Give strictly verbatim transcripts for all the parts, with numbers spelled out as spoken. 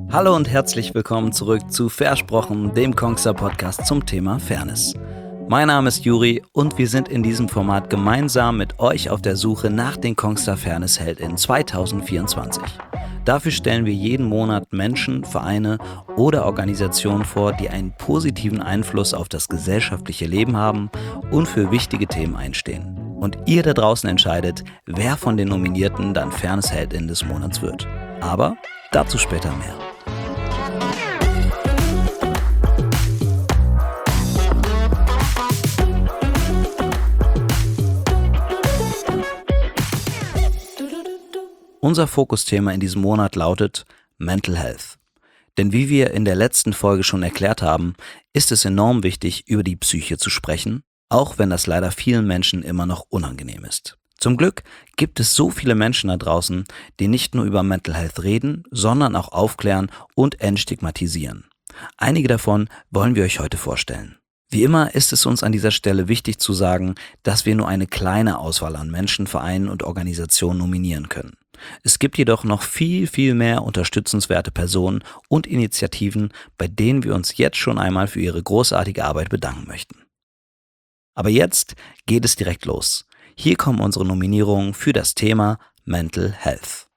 Hallo und herzlich willkommen zurück zu Versprochen, dem Kongstar Podcast zum Thema Fairness. Mein Name ist Juri und wir sind in diesem Format gemeinsam mit euch auf der Suche nach den Kongstar Fairness HeldInnen zwanzig vierundzwanzig. Dafür stellen wir jeden Monat Menschen, Vereine oder Organisationen vor, die einen positiven Einfluss auf das gesellschaftliche Leben haben und für wichtige Themen einstehen. Und ihr da draußen entscheidet, wer von den Nominierten dann Fairness HeldIn des Monats wird. Aber dazu später mehr. Unser Fokusthema in diesem Monat lautet Mental Health. Denn wie wir in der letzten Folge schon erklärt haben, ist es enorm wichtig, über die Psyche zu sprechen, auch wenn das leider vielen Menschen immer noch unangenehm ist. Zum Glück gibt es so viele Menschen da draußen, die nicht nur über Mental Health reden, sondern auch aufklären und entstigmatisieren. Einige davon wollen wir euch heute vorstellen. Wie immer ist es uns an dieser Stelle wichtig zu sagen, dass wir nur eine kleine Auswahl an Menschen, Vereinen und Organisationen nominieren können. Es gibt jedoch noch viel, viel mehr unterstützenswerte Personen und Initiativen, bei denen wir uns jetzt schon einmal für ihre großartige Arbeit bedanken möchten. Aber jetzt geht es direkt los. Hier kommen unsere Nominierungen für das Thema Mental Health.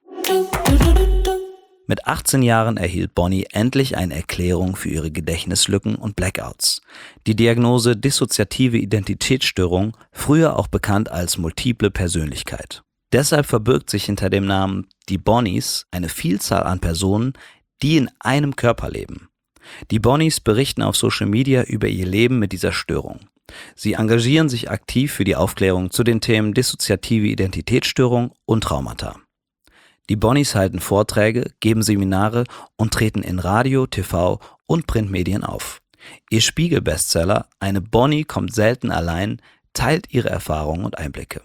Mit achtzehn Jahren erhielt Bonnie endlich eine Erklärung für ihre Gedächtnislücken und Blackouts. Die Diagnose dissoziative Identitätsstörung, früher auch bekannt als multiple Persönlichkeit. Deshalb verbirgt sich hinter dem Namen die Bonnies eine Vielzahl an Personen, die in einem Körper leben. Die Bonnies berichten auf Social Media über ihr Leben mit dieser Störung. Sie engagieren sich aktiv für die Aufklärung zu den Themen dissoziative Identitätsstörung und Traumata. Die Bonnies halten Vorträge, geben Seminare und treten in Radio, T V und Printmedien auf. Ihr Spiegel-Bestseller "Eine Bonnie kommt selten allein" teilt ihre Erfahrungen und Einblicke.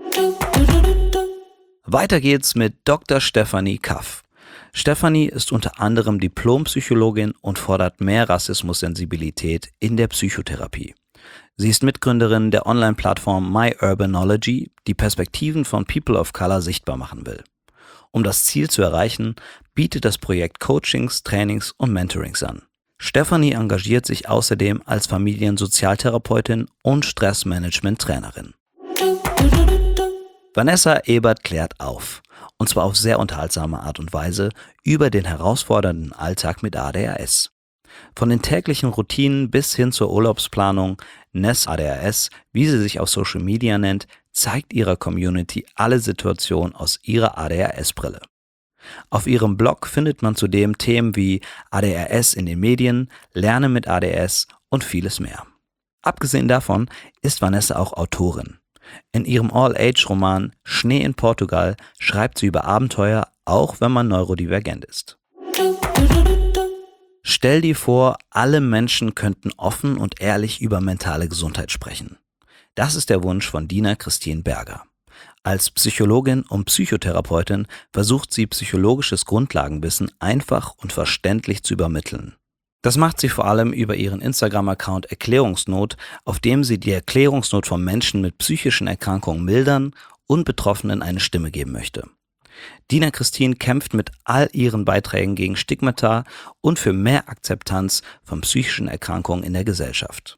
Weiter geht's mit Doktor Stefanie Kaff. Stefanie ist unter anderem Diplompsychologin und fordert mehr Rassismussensibilität in der Psychotherapie. Sie ist Mitgründerin der Online-Plattform MyUrbanology, die Perspektiven von People of Color sichtbar machen will. Um das Ziel zu erreichen, bietet das Projekt Coachings, Trainings und Mentorings an. Stefanie engagiert sich außerdem als Familiensozialtherapeutin und Stressmanagement-Trainerin. Vanessa Ebert klärt auf, und zwar auf sehr unterhaltsame Art und Weise, über den herausfordernden Alltag mit A D H S. Von den täglichen Routinen bis hin zur Urlaubsplanung, Ness A D H S, wie sie sich auf Social Media nennt, zeigt ihrer Community alle Situationen aus ihrer A D H S-Brille. Auf ihrem Blog findet man zudem Themen wie A D H S in den Medien, Lernen mit A D H S und vieles mehr. Abgesehen davon ist Vanessa auch Autorin. In ihrem All-Age-Roman Schnee in Portugal schreibt sie über Abenteuer, auch wenn man neurodivergent ist. Stell dir vor, alle Menschen könnten offen und ehrlich über mentale Gesundheit sprechen. Das ist der Wunsch von Dina Christine Berger. Als Psychologin und Psychotherapeutin versucht sie, psychologisches Grundlagenwissen einfach und verständlich zu übermitteln. Das macht sie vor allem über ihren Instagram-Account Erklärungsnot, auf dem sie die Erklärungsnot von Menschen mit psychischen Erkrankungen mildern und Betroffenen eine Stimme geben möchte. Dina Christine kämpft mit all ihren Beiträgen gegen Stigmata und für mehr Akzeptanz von psychischen Erkrankungen in der Gesellschaft.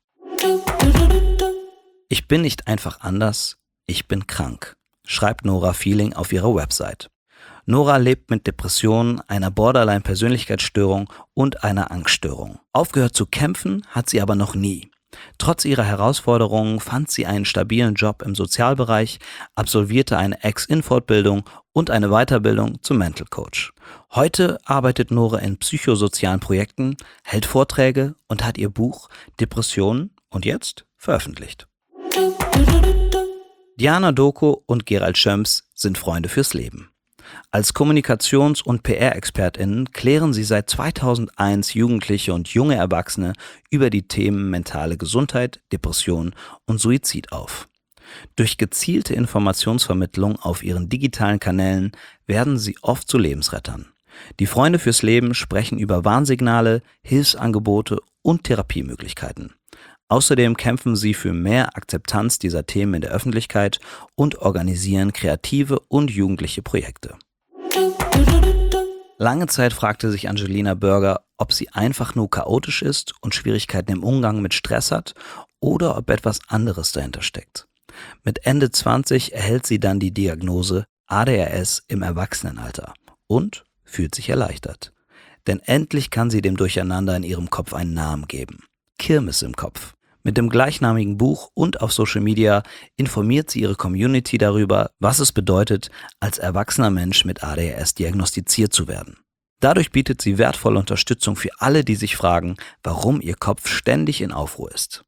Ich bin nicht einfach anders, ich bin krank, schreibt Nora Feeling auf ihrer Website. Nora lebt mit Depressionen, einer Borderline-Persönlichkeitsstörung und einer Angststörung. Aufgehört zu kämpfen hat sie aber noch nie. Trotz ihrer Herausforderungen fand sie einen stabilen Job im Sozialbereich, absolvierte eine Ex-In-Fortbildung und eine Weiterbildung zum Mental Coach. Heute arbeitet Nora in psychosozialen Projekten, hält Vorträge und hat ihr Buch Depressionen und jetzt veröffentlicht. Diana Doko und Gerald Schöms sind Freunde fürs Leben. Als Kommunikations- und P R-ExpertInnen klären sie seit zweitausendeins Jugendliche und junge Erwachsene über die Themen mentale Gesundheit, Depression und Suizid auf. Durch gezielte Informationsvermittlung auf ihren digitalen Kanälen werden sie oft zu Lebensrettern. Die Freunde fürs Leben sprechen über Warnsignale, Hilfsangebote und Therapiemöglichkeiten. Außerdem kämpfen sie für mehr Akzeptanz dieser Themen in der Öffentlichkeit und organisieren kreative und jugendliche Projekte. Lange Zeit fragte sich Angelina Burger, ob sie einfach nur chaotisch ist und Schwierigkeiten im Umgang mit Stress hat oder ob etwas anderes dahinter steckt. Mit Ende zwanzig erhält sie dann die Diagnose A D H S im Erwachsenenalter und fühlt sich erleichtert. Denn endlich kann sie dem Durcheinander in ihrem Kopf einen Namen geben. Kirmes im Kopf. Mit dem gleichnamigen Buch und auf Social Media informiert sie ihre Community darüber, was es bedeutet, als erwachsener Mensch mit A D H S diagnostiziert zu werden. Dadurch bietet sie wertvolle Unterstützung für alle, die sich fragen, warum ihr Kopf ständig in Aufruhr ist.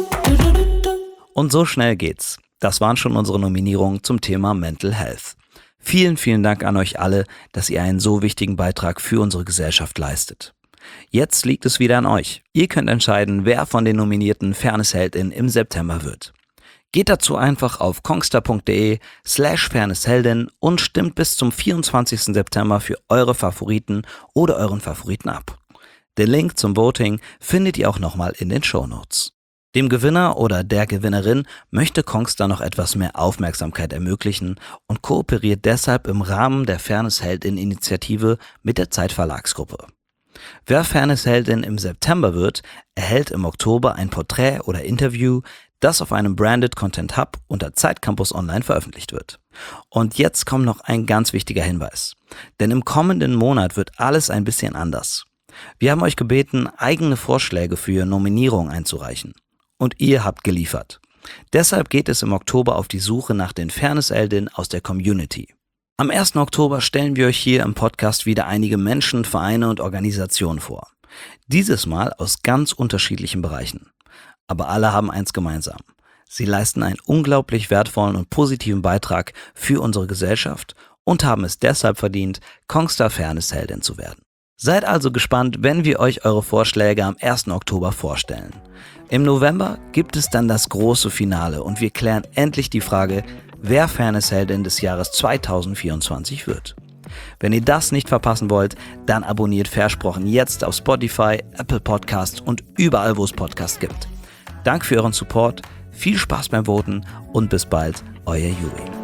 Und so schnell geht's. Das waren schon unsere Nominierungen zum Thema Mental Health. Vielen, vielen Dank an euch alle, dass ihr einen so wichtigen Beitrag für unsere Gesellschaft leistet. Jetzt liegt es wieder an euch. Ihr könnt entscheiden, wer von den nominierten Fairness-Heldin im September wird. Geht dazu einfach auf kongstar.de slash fairnessheldin und stimmt bis zum vierundzwanzigsten September für eure Favoriten oder euren Favoriten ab. Den Link zum Voting findet ihr auch nochmal in den Shownotes. Dem Gewinner oder der Gewinnerin möchte Kongstar noch etwas mehr Aufmerksamkeit ermöglichen und kooperiert deshalb im Rahmen der Fairness-Heldin-Initiative mit der Zeit Verlagsgruppe. Wer Fairness-Heldin im September wird, erhält im Oktober ein Porträt oder Interview, das auf einem Branded Content Hub unter Zeit Campus Online veröffentlicht wird. Und jetzt kommt noch ein ganz wichtiger Hinweis. Denn im kommenden Monat wird alles ein bisschen anders. Wir haben euch gebeten, eigene Vorschläge für Nominierungen einzureichen. Und ihr habt geliefert. Deshalb geht es im Oktober auf die Suche nach den Fairness-Heldinnen aus der Community. Am ersten Oktober stellen wir euch hier im Podcast wieder einige Menschen, Vereine und Organisationen vor. Dieses Mal aus ganz unterschiedlichen Bereichen. Aber alle haben eins gemeinsam. Sie leisten einen unglaublich wertvollen und positiven Beitrag für unsere Gesellschaft und haben es deshalb verdient, Kongstar Fairness-Heldin zu werden. Seid also gespannt, wenn wir euch eure Vorschläge am ersten Oktober vorstellen. Im November gibt es dann das große Finale und wir klären endlich die Frage, wer Fairness-Heldin des Jahres zweitausendvierundzwanzig wird. Wenn ihr das nicht verpassen wollt, dann abonniert Versprochen jetzt auf Spotify, Apple Podcasts und überall, wo es Podcasts gibt. Danke für euren Support, viel Spaß beim Voten und bis bald, euer Juri.